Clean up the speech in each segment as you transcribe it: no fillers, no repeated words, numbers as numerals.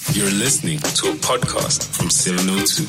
You're listening to a podcast from 702.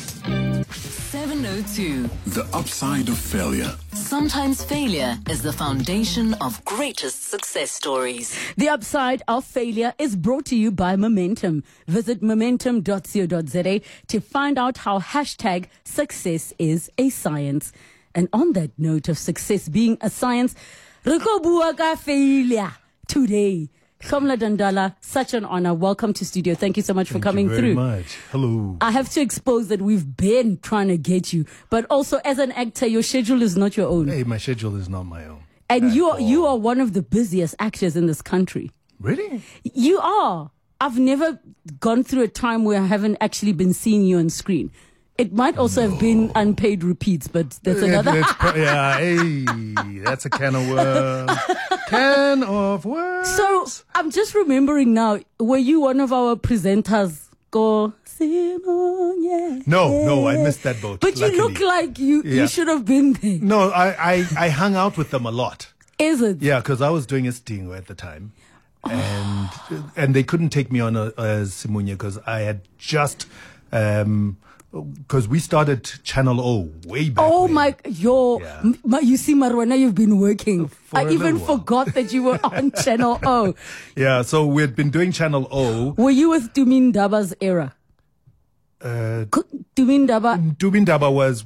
702. The upside of failure. Sometimes failure is the foundation of greatest success stories. The upside of failure is brought to you by Momentum. Visit momentum.co.za to find out how hashtag success is a science. And on that note of success being a science, Riko Buaka failure today. Khomla Dandala, such an honor. Welcome to studio. Thank you so much for coming through. Thank you very much. Hello. I have to expose that we've been trying to get you, but also as an actor, your schedule is not your own. Hey, my schedule is not my own. And you are one of the busiest actors in this country. Really? You are. I've never gone through a time where I haven't actually been seeing you on screen. It might also have been unpaid repeats, but that's another. That's a can of worms. Can of worms. So I'm just remembering now, were you one of our presenters? Go, Simone. No, I missed that boat. But luckily. you look like you should have been there. No, I hung out with them a lot. Is it? Yeah, because I was doing a stingo at the time. And they couldn't take me on as Simunya because I had just... because we started Channel O way back. Oh when. You see, Marwana, you've been working. For I a even little while. forgot that you were on Channel O. Yeah, so we had been doing Channel O. Were you with Dumin Daba's era? Dumin Daba? Dubin Daba was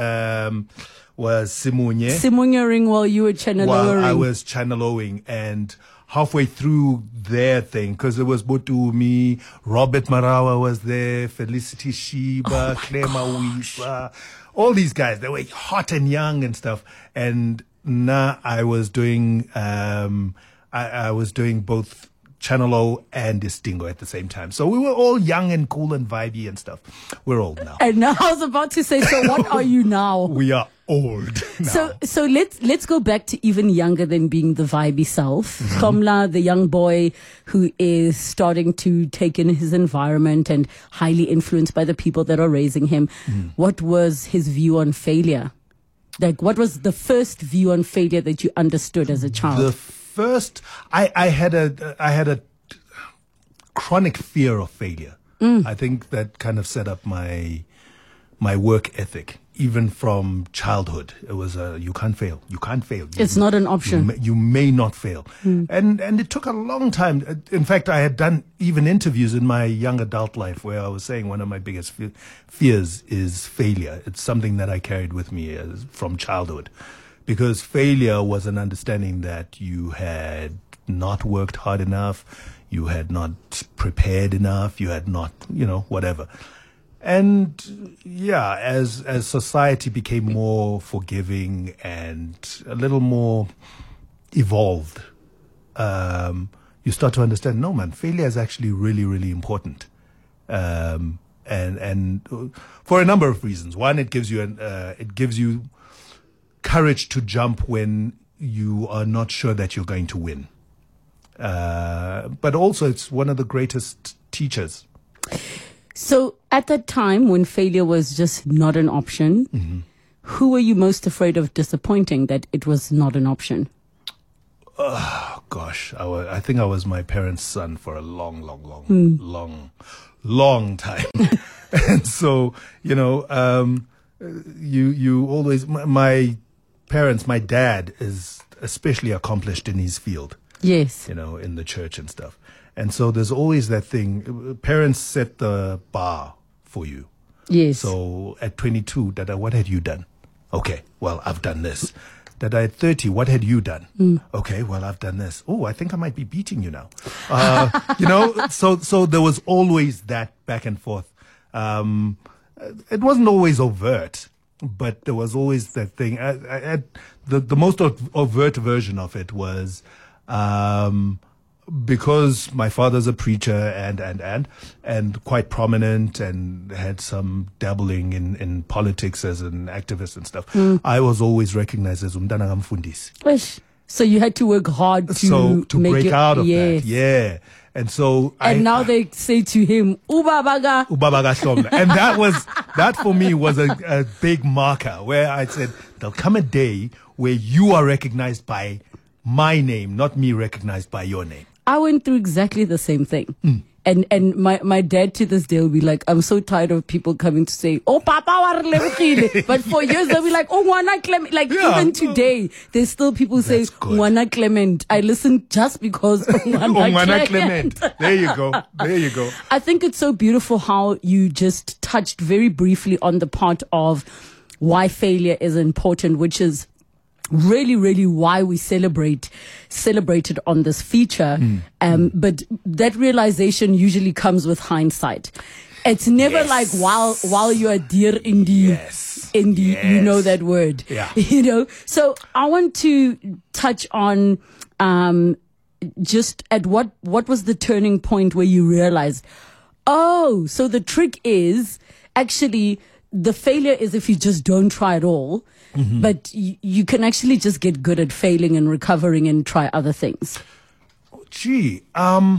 Simunye. Simunye Ring while you were Channel While O. I was Channel O'ing, and halfway through their thing, because it was Botumi, Robert Marawa was there, Felicity Shiba, Claire Mawisa, all these guys. They were hot and young and stuff. And now I was doing, I was doing both Channel O and Distingo at the same time. So we were all young and cool and vibey and stuff. We're old now. And now I was about to say, so what are you now? We are old now. So let's go back to even younger than being the vibey self. Khomla, the young boy who is starting to take in his environment and highly influenced by the people that are raising him. What was his view on failure? Like, what was the first view on failure that you understood as a child? The first, I had a chronic fear of failure. I think that kind of set up my work ethic. Even from childhood, it was you can't fail. You can't fail. It's not an option. You may not fail. And it took a long time. In fact, I had done even interviews in my young adult life where I was saying one of my biggest fears is failure. It's something that I carried with me from childhood. Because failure was an understanding that you had not worked hard enough, you had not prepared enough, you had not, whatever. And yeah, as society became more forgiving and a little more evolved, you start to understand, no man, failure is actually really, really important. And for a number of reasons. One, it gives you courage to jump when you are not sure that you're going to win. But also it's one of the greatest teachers. So at that time when failure was just not an option, who were you most afraid of disappointing that it was not an option? Oh, gosh. I think I was my parents' son for a long time. And so, you always, my parents, my dad is especially accomplished in his field. Yes. In the church and stuff. And so there's always that thing. Parents set the bar for you. Yes. So at 22, Dada, what had you done? Okay, well, I've done this. Dada, at 30, what had you done? Okay, well, I've done this. Oh, I think I might be beating you now. So there was always that back and forth. It wasn't always overt, but there was always that thing. The most overt version of it was... because my father's a preacher and quite prominent and had some dabbling in politics as an activist and stuff, I was always recognized as umntana kamfundisi. So you had to work hard to make break out of yes. that. Yeah. And so now they say to him, Ubabaga Hlomla. And that for me was a big marker where I said, there'll come a day where you are recognized by my name, not me recognized by your name. I went through exactly the same thing. And my dad to this day will be like, I'm so tired of people coming to say, oh, Papa, wa re lebogile. But for years, they'll be like, oh, Ngwana Clement. Like, even today, there's still people say, Ngwana Clement. I listen just because of Ngwana Clement. There you go. There you go. I think it's so beautiful how you just touched very briefly on the part of why failure is important, which is really, really why we celebrated on this feature. But that realization usually comes with hindsight. It's never like while you are dear in the you know that word. Yeah. You know. So I want to touch on just at what was the turning point where you realized, oh, so the trick is actually the failure is if you just don't try at all. But you can actually just get good at failing and recovering and try other things. I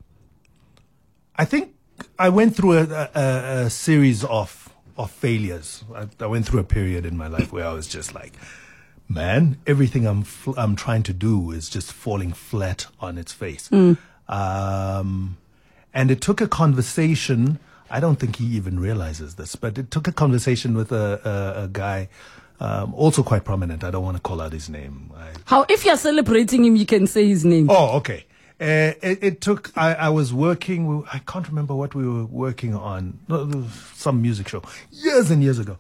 think I went through a series of failures. I went through a period in my life where I was just like, man, everything I'm trying to do is just falling flat on its face. And it took a conversation. I don't think he even realizes this, but it took a conversation with a guy. Also quite prominent. I don't want to call out his name. How, if you're celebrating him, you can say his name. Oh, okay. It took, I was working, I can't remember what we were working on, some music show, years and years ago.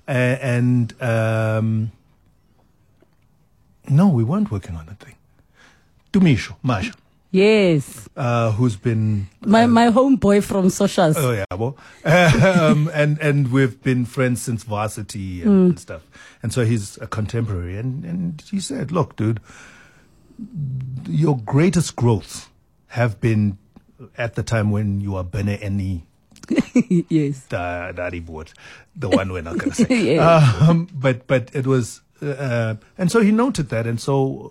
No, we weren't working on that thing. Tumisho, Masha. Yes. Who's been my homeboy from socials. Oh yeah, well, and we've been friends since varsity and stuff. And so he's a contemporary, and he said, "Look, dude, your greatest growth have been at the time when you are Bene Eni." Yes. The one we're not going to say. Yes. But it was, and so he noted that, and so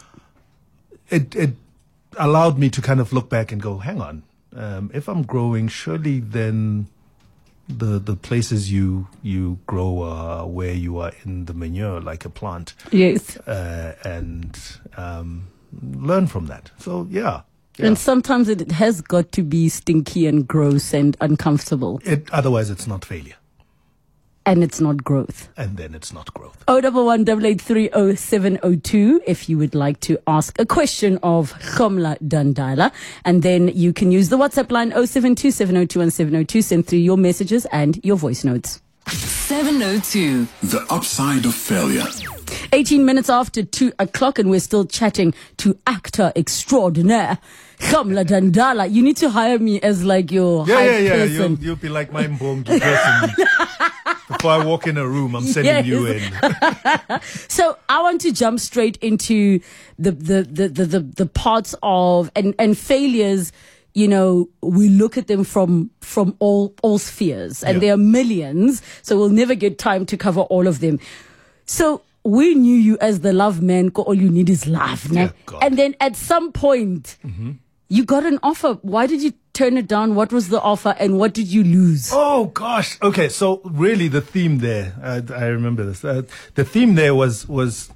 it allowed me to kind of look back and go, hang on, if I'm growing, surely then the places you grow are where you are in the manure, like a plant. Yes. And learn from that. So, yeah. And sometimes it has got to be stinky and gross and uncomfortable. Otherwise, it's not failure. And it's not growth. And then it's not growth. 011-883-0702 if you would like to ask a question of Khomla Dandala. And then you can use the WhatsApp line 072-702-1702. Send through your messages and your voice notes. 702. The upside of failure. 18 minutes after 2 o'clock, and we're still chatting to actor extraordinaire Khomla Dandala. You need to hire me as like your hype person. You'll be like my mbongi person. Before I walk in a room, I'm sending you in. So I want to jump straight into the parts of and failures. You know, we look at them from all spheres, and there are millions, so we'll never get time to cover all of them. So we knew you as the love man. All you need is love, ne? And then at some point, you got an offer. Why did you turn it down? What was the offer, and what did you lose? Oh gosh. Okay, so really the theme there, I remember this. The theme there was.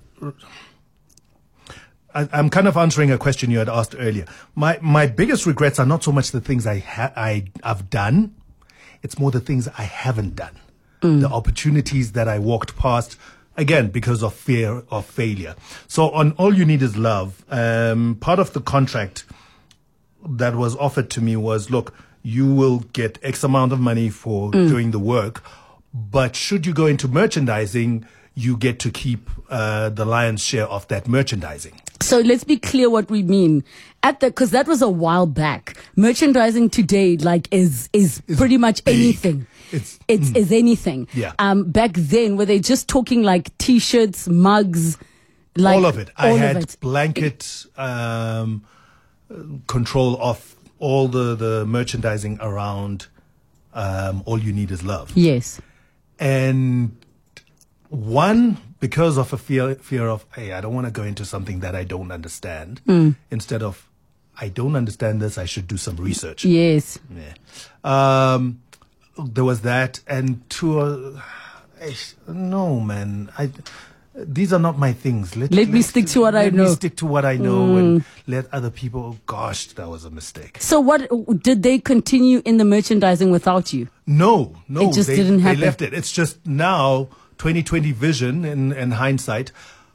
I'm kind of answering a question you had asked earlier. My biggest regrets are not so much the things I've done. It's more the things I haven't done. The opportunities that I walked past, again, because of fear of failure. So on All You Need Is Love, part of the contract that was offered to me was, look, you will get X amount of money for doing the work, but should you go into merchandising, you get to keep the lion's share of that merchandising. So let's be clear what we mean. Because that was a while back. Merchandising today, like, is pretty much big. Anything. It's anything. Yeah. Back then, were they just talking like T-shirts, mugs, like all of it? I had it. blanket control of all the merchandising around All You Need Is Love. Yes. And one, because of a fear of, hey, I don't want to go into something that I don't understand. Instead of, I don't understand this, I should do some research. Yes. Yeah. There was that, and no, man. these are not my things. Let me stick to what I know. Let me stick to what I know and let other people, oh gosh, that was a mistake. So what, did they continue in the merchandising without you? No, It just didn't happen. They left it. It's just now 2020 vision in hindsight.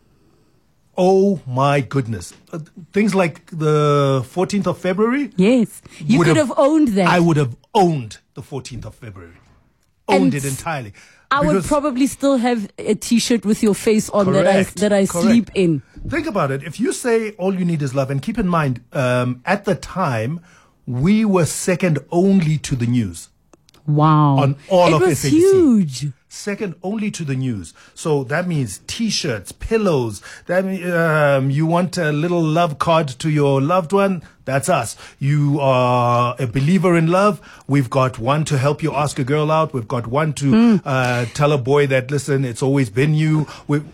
Oh my goodness. Things like the 14th of February. Yes. You would could have owned that. I would have owned the 14th of February. Owned it entirely. I would Because- probably still have a T-shirt with your face on Correct, that I correct. sleep in. Think about it. If you say all you need is love, and keep in mind, at the time, we were second only to the news. Wow. On all of it was SABC. huge. Second only to the news. So that means T-shirts, pillows. That means, you want a little love card to your loved one? That's us. You are a believer in love? We've got one to help you ask a girl out. We've got one to tell a boy that, listen, it's always been you.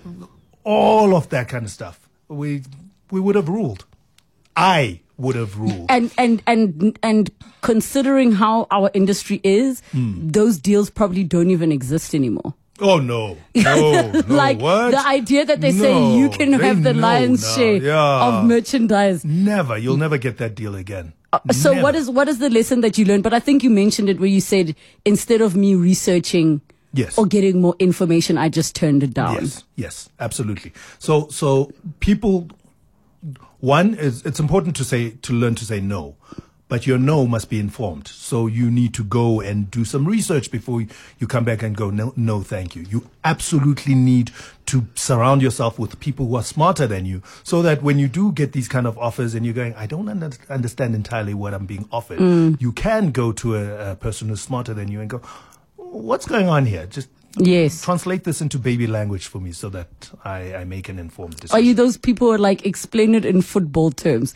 All of that kind of stuff. We would have ruled. I would have ruled. And considering how our industry is, those deals probably don't even exist anymore. Oh no, no, Like what? the idea that they No, say you can they have the know lion's now, share yeah. of merchandise. Never. You'll never get that deal again. So Never. what is the lesson that you learned? But I think you mentioned it where you said instead of me researching Yes. or getting more information, I just turned it down. Yes, absolutely. So people, one is, it's important to learn to say no, but your no must be informed. So you need to go and do some research before you come back and go, no, thank you. You absolutely need to surround yourself with people who are smarter than you, so that when you do get these kind of offers and you're going, I don't understand entirely what I'm being offered, you can go to a person who's smarter than you and go, what's going on here? Just Yes. translate this into baby language for me so that I make an informed decision. Are you those people who are like, explain it in football terms?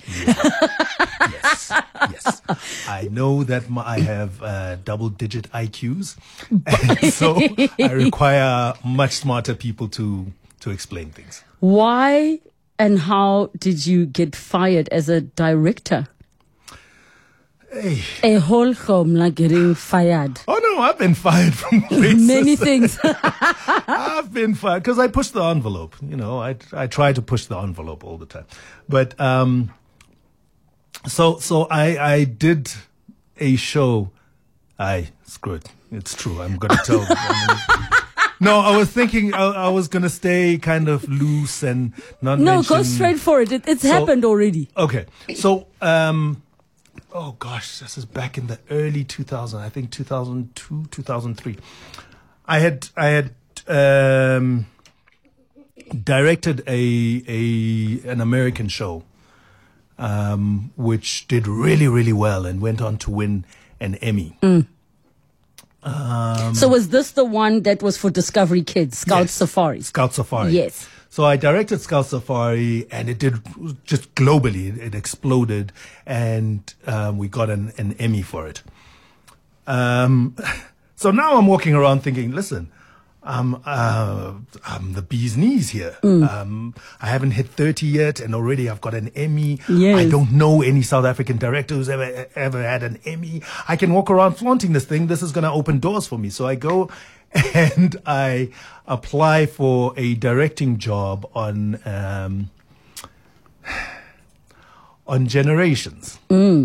Yes. I know that I have double-digit IQs, and so I require much smarter people to explain things. Why and how did you get fired as a director? Hey. A whole home like getting fired. Oh no, I've been fired from places. Many things. I've been fired because I push the envelope. You know, I try to push the envelope all the time. But so I did a show. Screw it. It's true. I'm gonna tell. No, I was thinking I was gonna stay kind of loose and not. No, mention, go straight for it. It's happened already. Okay, so oh gosh, this is back in the early 2000s. I think 2002, 2003. I had directed an American show, which did really, really well and went on to win an Emmy. So was this the one that was for Discovery Kids, Scout Yes. Safari? Scout Safari. Yes. So I directed Scout Safari, and it did just globally. It exploded, and we got an Emmy for it. So now I'm walking around thinking, listen, I'm the bee's knees here. I haven't hit 30 yet, and already I've got an Emmy. Yes. I don't know any South African director who's ever had an Emmy. I can walk around flaunting this thing. This is going to open doors for me. So I go and I apply for a directing job on Generations.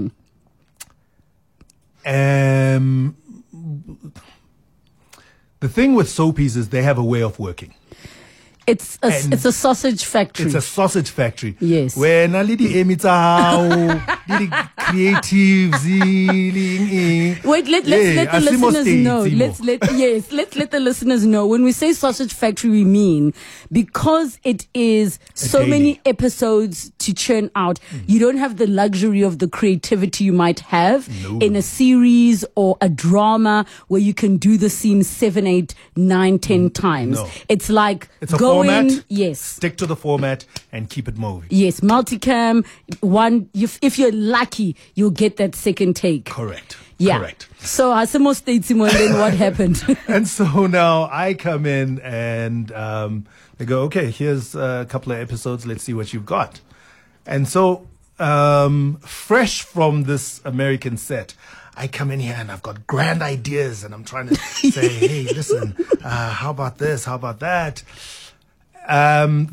The thing with soapies is they have a way of working. It's a sausage factory. It's a sausage factory. Yes. Where na lidi emitao, lidi creatives, Wait, let the listeners know. Let's let the listeners know. When we say sausage factory, we mean because it is so daily. many episodes to churn out, you don't have the luxury of the creativity you might have No. in a series or a drama where you can do the scene 7, 8, 9, 10 times. No. It's like It's a going, format. yes. Stick to the format and keep it moving. Yes, multicam. One, if you're lucky, you'll get that second take. Correct. Yeah. Correct. So, Asimo States, and then what happened? And so now I come in and they go, okay, here's a couple of episodes. Let's see what you've got. And so fresh from this American set, I come in here and I've got grand ideas and I'm trying to say, hey, listen, how about this? How about that? And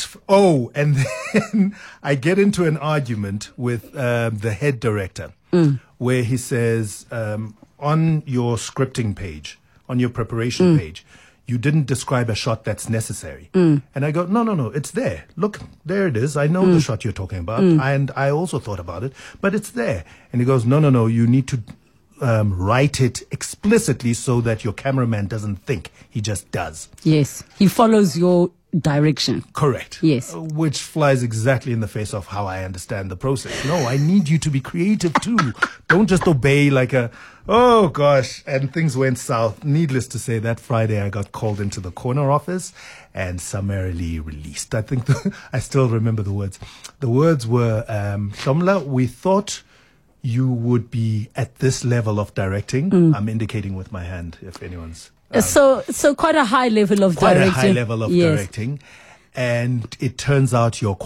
then I get into an argument with the head director where he says, on your scripting page, on your preparation page, you didn't describe a shot that's necessary. And I go, no, it's there. Look, there it is. I know the shot you're talking about. And I also thought about it, but it's there. And he goes, no, you need to write it explicitly so that your cameraman doesn't think, he just does. Yes. He follows your direction. Correct. Yes. Which flies exactly in the face of how I understand the process. No, I need you to be creative too. Don't just obey like oh gosh. And things went south. Needless to say, that Friday I got called into the corner office and summarily released. I think I still remember the words. The words were, Shomla, we thought you would be at this level of directing. I'm indicating with my hand if anyone's... So quite a high level of quite directing. a high level of directing, and it turns out you're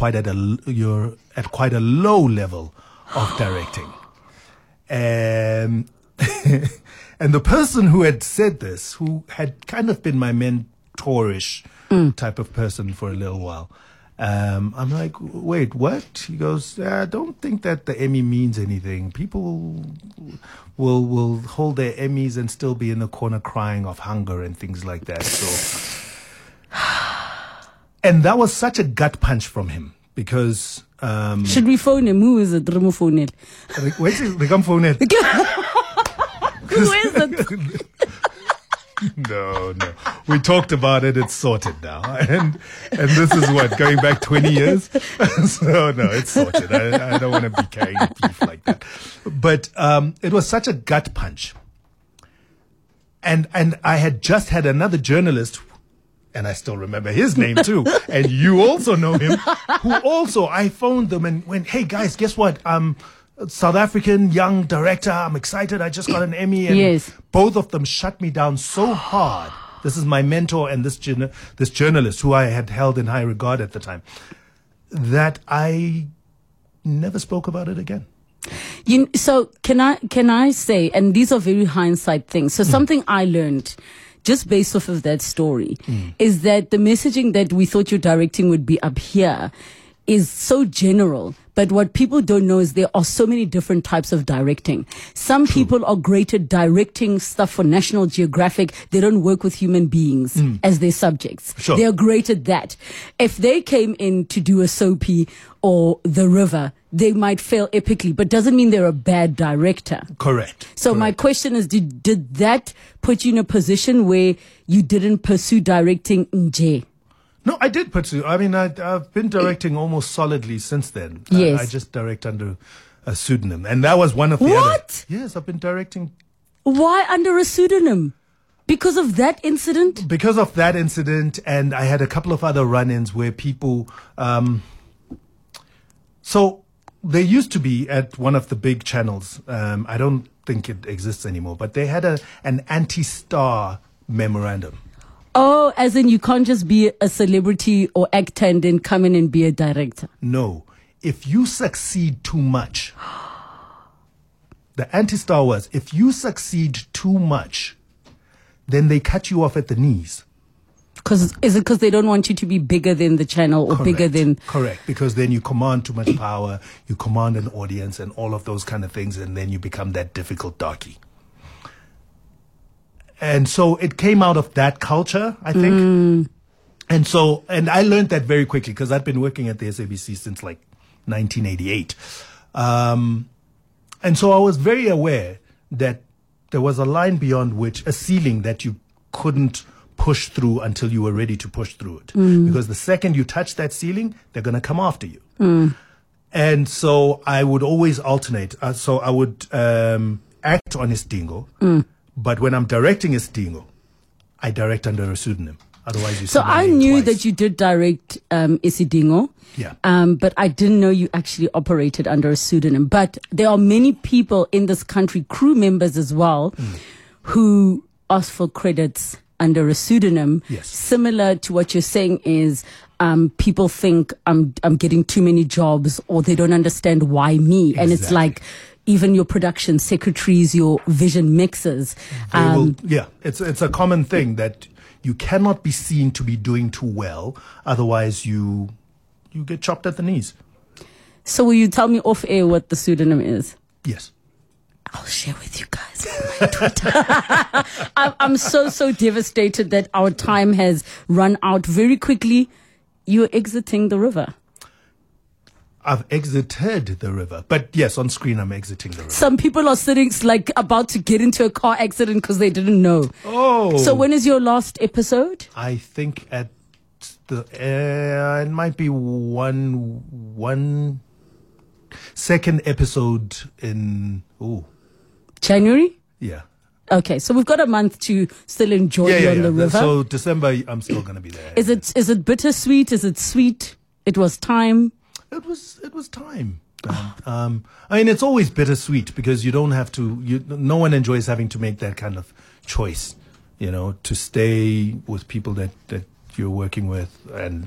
at quite a low level of directing, and the person who had said this, who had kind of been my mentorish type of person for a little while, I'm like, wait, what? He goes, I don't think that the Emmy means anything. People will hold their Emmys and still be in the corner crying of hunger and things like that. So, and that was such a gut punch from him because... should we phone him? Who is it? Remo phone it. Wait, we can phone it. Who is it? No. We talked about it. It's sorted now. And this is what, going back 20 years? So, no, it's sorted. I don't want to be carrying beef like that. But it was such a gut punch. And I had just had another journalist, and I still remember his name too, and you also know him, who also, I phoned them and went, hey, guys, guess what? South African young director. I'm excited. I just got an Emmy. And both of them shut me down so hard. This is my mentor and this journalist who I had held in high regard at the time, that I never spoke about it again. So can I say, and these are very hindsight things. So something I learned just based off of that story is that the messaging that we thought your directing would be up here is so general. But what people don't know is there are so many different types of directing. Some people are great at directing stuff for National Geographic. They don't work with human beings as their subjects. Sure. They are great at that. If they came in to do a soapy or The River, they might fail epically, but doesn't mean they're a bad director. Correct. So my question is, did that put you in a position where you didn't pursue directing nje? No, I did pursue. I mean, I've been directing almost solidly since then. Yes. I just direct under a pseudonym. And that was one of the What? Yes, I've been directing. Why under a pseudonym? Because of that incident? Because of that incident, and I had a couple of other run-ins where people... so there used to be at one of the big channels, I don't think it exists anymore, but they had an anti-star memorandum. Oh, as in you can't just be a celebrity or actor and then come in and be a director. No. If you succeed too much, the anti-star was, if you succeed too much, then they cut you off at the knees. Is it because they don't want you to be bigger than the channel or bigger than... Correct, because then you command too much power, you command an audience and all of those kind of things, and then you become that difficult darkie. And so it came out of that culture, I think. And I learned that very quickly because I'd been working at the SABC since like 1988. And so I was very aware that there was a line beyond which, a ceiling that you couldn't push through until you were ready to push through it. Because the second you touch that ceiling, they're going to come after you. And so I would always alternate. So I would act on Isidingo. But when I'm directing Isidingo, I direct under a pseudonym. Otherwise, you see my I name knew twice. that you did direct Isidingo. Yeah. But I didn't know you actually operated under a pseudonym. But there are many people in this country, crew members as well, who ask for credits under a pseudonym. Yes. Similar to what you're saying is people think I'm getting too many jobs or they don't understand why me. And it's like... even your production secretaries, your vision mixers. It's a common thing that you cannot be seen to be doing too well. Otherwise, you get chopped at the knees. So will you tell me off air what the pseudonym is? Yes. I'll share with you guys on my Twitter. I'm so devastated that our time has run out very quickly. You're exiting the river. I've exited the river. But yes, on screen, I'm exiting the river. Some people are sitting like about to get into a car accident because they didn't know. Oh. So when is your last episode? I think at the it might be one second episode in January? Yeah. Okay, so we've got a month to still enjoy you on the river. So December, I'm still going to be there. Is it bittersweet? Is it sweet? It was time. It was time. I mean, it's always bittersweet because you don't have to. No one enjoys having to make that kind of choice. To stay with people that you're working with and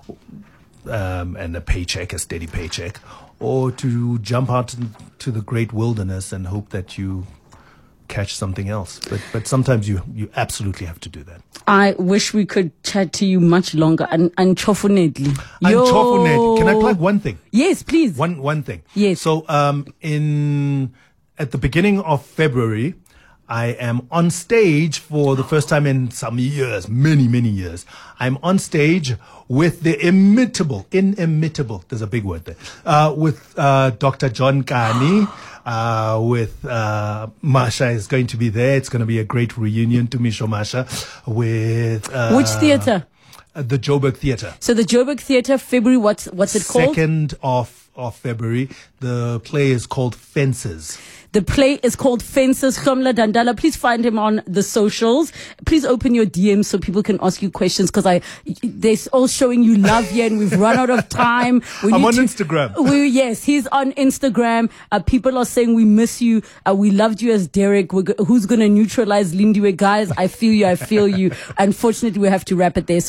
a steady paycheck, or to jump out to the great wilderness and hope that you catch something else. But sometimes you absolutely have to do that. I wish we could chat to you much longer. And chofunedly. Can I plug one thing? Yes, please. One thing. Yes. So at the beginning of February, I am on stage for the first time in some years, many years. I'm on stage with the inimitable, there's a big word there, with Dr. John Kani, with Masha is going to be there. It's going to be a great reunion to Misho Masha with... Which theatre? The Joburg Theatre. So the Joburg Theatre, February, what's it called? 2nd of February. The play is called Fences. The play is called Fences. Khomla Dandala, please find him on the socials. Please open your DMs so people can ask you questions because they're all showing you love here and we've run out of time. I'm on Instagram. Yes, he's on Instagram. People are saying we miss you. We loved you as Derek. Who's going to neutralize Lindiwe? Guys, I feel you. Unfortunately, we have to wrap it there. So